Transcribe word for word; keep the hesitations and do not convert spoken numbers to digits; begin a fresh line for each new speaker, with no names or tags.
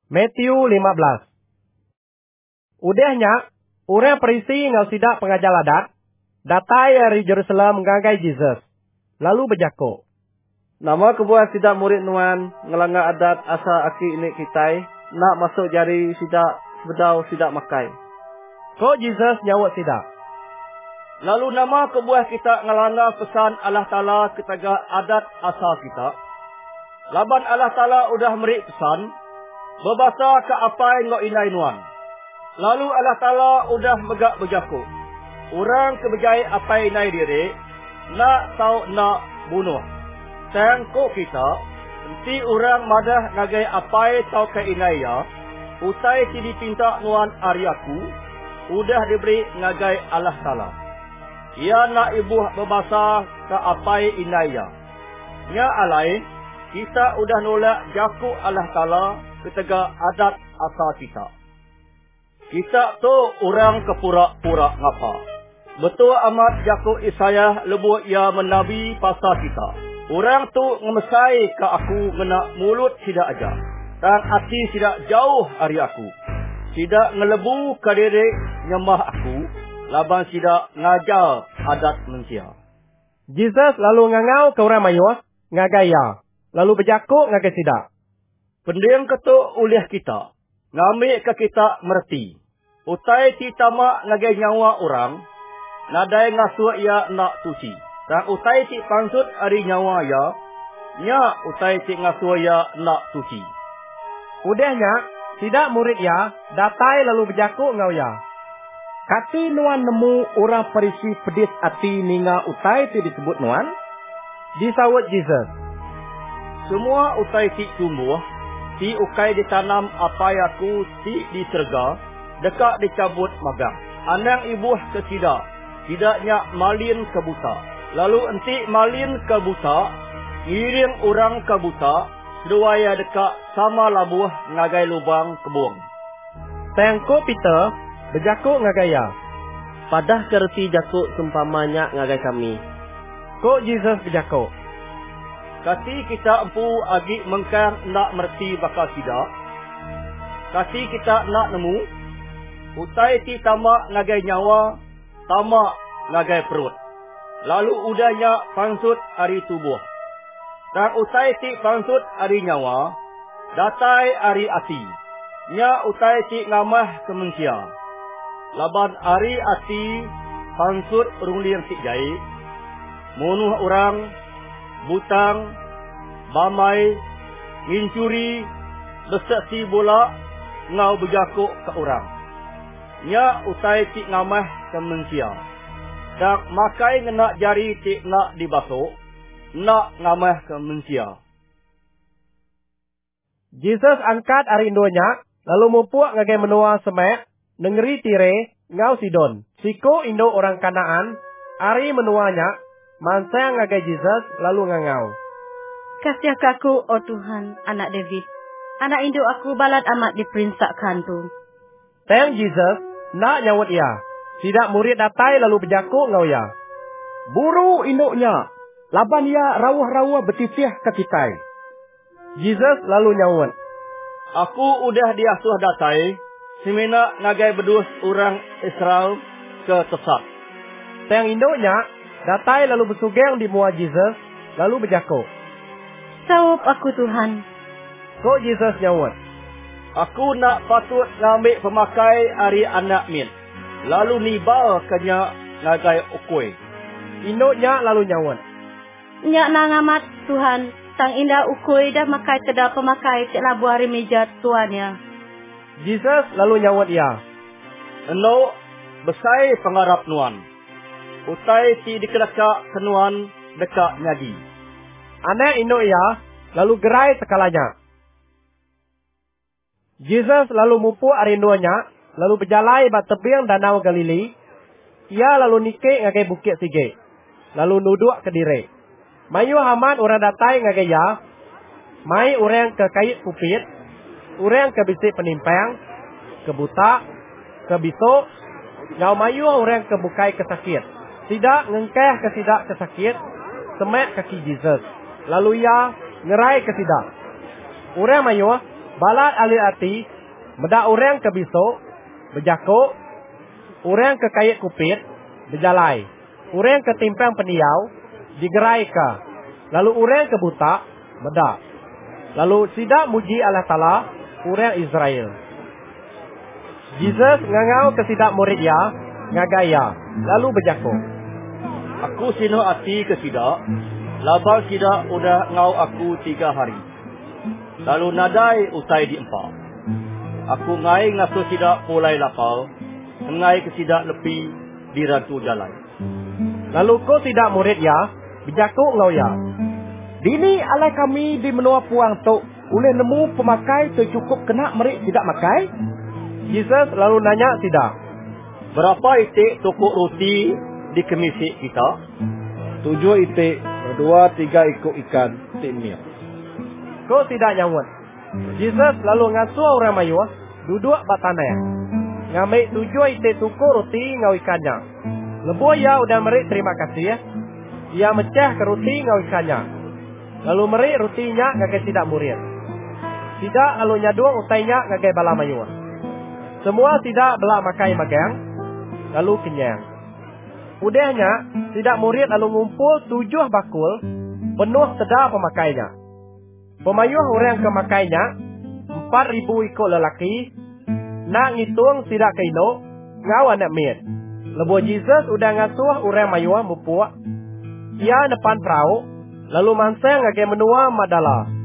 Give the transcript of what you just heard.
Matthew lima belas. Udahnya, orang Parisi ngau sidak pengajar adat, datai dari Jerusalem menggagai Jesus. Lalu berjakuk.
Nama kebuah sidak murid nuan, ngelanggar adat asa aki ini kitai, nak masuk jari sidak sebedau sidak makai.
Kok Jesus nyawat sidak?
Lalu nama kebuah kita ngelanggar pesan Allah Ta'ala ketaga adat asa kita. Laban Allah Ta'ala udah meri pesan, berbahasa ke apa yang ngau inai nuan. Lalu Allah Ta'ala udah megak berjaku. Orang kebejai apa yang inai diri, nak tahu nak bunuh. Tengkuk kita, nanti orang madah nagai apa yang tahu ke inai ya, usai si dipinta nuan ariaku, udah diberi ngagai Allah Ta'ala. Ia nak ibu berbahasa ke apa yang inai ya. Nya alai, kita udah nolak jaku Allah Ta'ala ketega adat asal kita. Kita tu orang kepura-pura ngapa. Betul amat jaku Isaiah lebuh ia menabi pasal kita. Orang tu ngemesai ke aku ngena mulut tidak aja. Dan hati tidak jauh hari aku. Tidak ngelebu ke diri nyemah aku. Laban tidak ngajar adat manusia.
Jesus lalu ngangau ke orang mayuah, ngagaya. Lalu berjakuk ngagai sidak.
Pendiam ketuk uliah kita. Ngambil ke kita merti. Utai ti tamak ngagai nyawa orang. Nadai ngasuh ia nak suci. Dan utai ti pangsut ari nyawa ia. Nya utai ti ngasuh ia nak suci.
Udahnya, sidak murid ia, datai lalu berjakuk ngau ia. Kati nuan nemu orang Parisi pedis ati ninga utai ti disebut nuan. Disawat Jesus.
Semua utai ti tumbuh. Ti ukai ditanam apa yaku ti diserga. Dekat dicabut magang. Anang ibu kesidak. Tidaknya malin ke buta. Lalu enti malin ke buta. Ngiring orang ke buta. Seduaya dekat sama labuh ngagai lubang kebung.
Tengkuk Peter berjakuk ngagaya.
Padah kerti jakuk seumpamanya ngagai kami.
Kok Jesus berjakuk?
Kasi kita empu agi mengkang nak merti bakal sidak. Kasi kita nak nemu. Utai ti tamak ngagai nyawa. Tamak ngagai perut. Lalu udahnya pangsut hari tubuh. Dan utai ti pangsut hari nyawa. Datai hari ati. Nya utai ti ngamah kemensia. Laban hari ati pangsut rungling si jai. Munuh orang. Butang, bamai, ngincuri, besaksi bola, ngau berjakuk ke orang. Nya utai cik ngamah ke manusia. Dan makai ngena jari cik nak dibasuh, nak ngamah ke manusia.
Jesus angkat ari indonya, lalu mupuk ngagai menua semek, nengeri tire, ngau Sidon. Siko indo orang Kanaan, ari menuanya, mansang ngagai Jesus lalu ngangau.
Kasih aku, oh Tuhan, anak David. Anak induk aku balat amat diperinsakkan tu.
Teng Jesus, nak nyawut ia. Sidak murid datai lalu berjakuk ngau ia.
Buru induknya. Laban ia rawah-rawah betifih ke kitai.
Jesus lalu nyawut.
Aku udah diasuh datai. Semena ngagai bedus orang Israel ke tesak.
Teng induknya, datai lalu bersugeng di muka Jesus, lalu berjakuk.
Sawap aku Tuhan.
Kok Jesus nyawut?
Aku nak patut ngambil pemakai hari anak min. Lalu nibal kanya ngagai ukui.
Induknya lalu nyawut.
Nyak nangamat Tuhan. Tang indah ukui dah makai kedah pemakai cik labu hari meja tuannya.
Jesus lalu nyawut ia.
Eno besai pengarap nuan. Utai ti dikelakak kenuan dekat nyadi.
Anak induk ia, lalu gerai sekalanya. Jesus lalu mupuk arinduanya, lalu berjalai bat tepiang danau Galili. Ia lalu nikik ngagai bukit sige. Lalu nuduk ke diri. Mayu haman orang datai ngagai ya. Mai orang ke kait pupit. Orang ke bisik penimpang. Ke buta. Ke bisok. Ngau mayu orang ke bukai kesakit. Tidak ngengkeh ke sidak kesakit. Semek kaki Jesus. Lalu ia ngerai ke sidak. Orang mayu Balat alir ati, medak orang ke bisok, berjakuk, orang ke kayat kupit, berjalai. Orang ke timpang peniau, digerai ke. Lalu orang ke buta, medak. Lalu sidak muji Allah Ta'ala, orang Israel. Jesus ngangau ke sidak murid ya, ngagaya, lalu berjakuk.
Aku sino ati ke sidak, labang sidak udah ngau aku tiga hari. Lalu nadai usai diempak. Aku ngai ngasuh sidak pulai lapau, ngai ke sidak lepi di rantu jalan.
Lalu ko sidak murid ya, berjakuk ngau ya.
Dini alai kami di menua puang tok, uleh nemu pemakai tercukup kena merik tidak makai?
Jesus lalu nanya sidak.
Berapa itik tokok roti di kemisik kita?
Tujuh itik, berdua tiga ikut ikan, timnya.
Ko sidak nyawut. Jesus lalu ngasuh orang mayu, duduk batanai. Ngambil tujuh itik tokok roti ngau ikannya. Lebuh ya udah merik terima kasih ya. Ia mecah ke roti ngau ikannya. Lalu merik rotinya ngagai sidak murid. Sidak lalu nyaduang utainya ngagai bala mayu. Semua sidak belak makai magang, lalu kenyang. Udahnya, sidak murid lalu ngumpul tujuh bakul, penuh sedar pemakainya. Pemayuh orang kemakainya, empat ribu ikut lelaki, nak ngitung sidak kaino, ngau anak mit. Lebuh Jesus udah ngasuh orang mayuah mupuk, ia depan perahu, lalu mansang ngagai menua madala.